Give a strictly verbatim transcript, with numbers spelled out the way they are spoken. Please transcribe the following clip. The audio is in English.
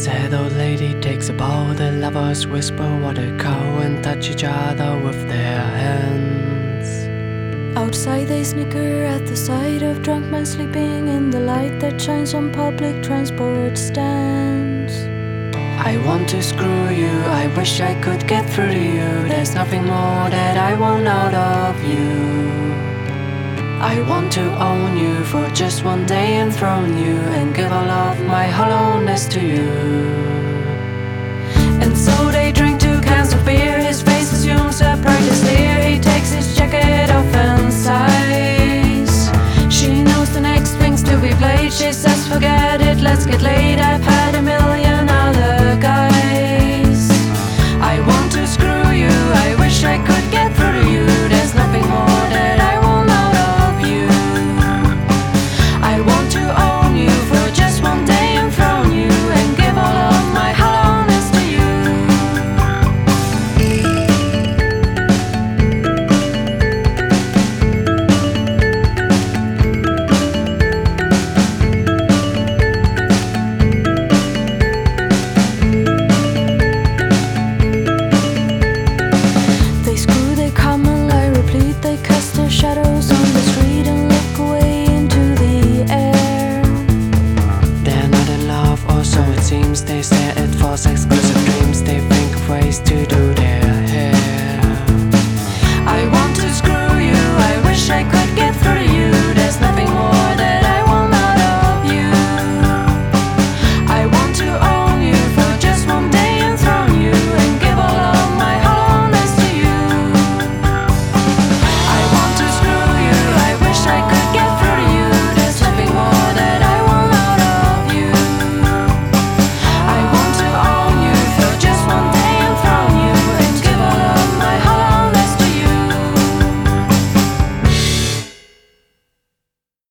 Sad old lady takes a bow, the lovers whisper what a cow and touch each other with their hands. Outside they snicker at the sight of drunk men sleeping in the light that shines on public transport stands. I want to screw you, I wish I could get through to you. There's nothing more that I want out of you. I want to own you for just one day, enthrone you, and give all of my hollowness to you. And so they drink two cans of beer. His face assumes a practice leer. He takes his jacket off and sighs. She knows the next thing's to be played. She says forget it, let's get laid. I've had a million other guys. I want to screw you, I wish I could get through to you. There's nothing more that I want out of you. I want to own you for just one day, enthrone you, and give all of my hollowness to you. They screw, they come and lie replete. They cast their shadows on the street and look away into the air. They're not in love, or so it seems. They stare at false exclusive dreams. They think of ways to do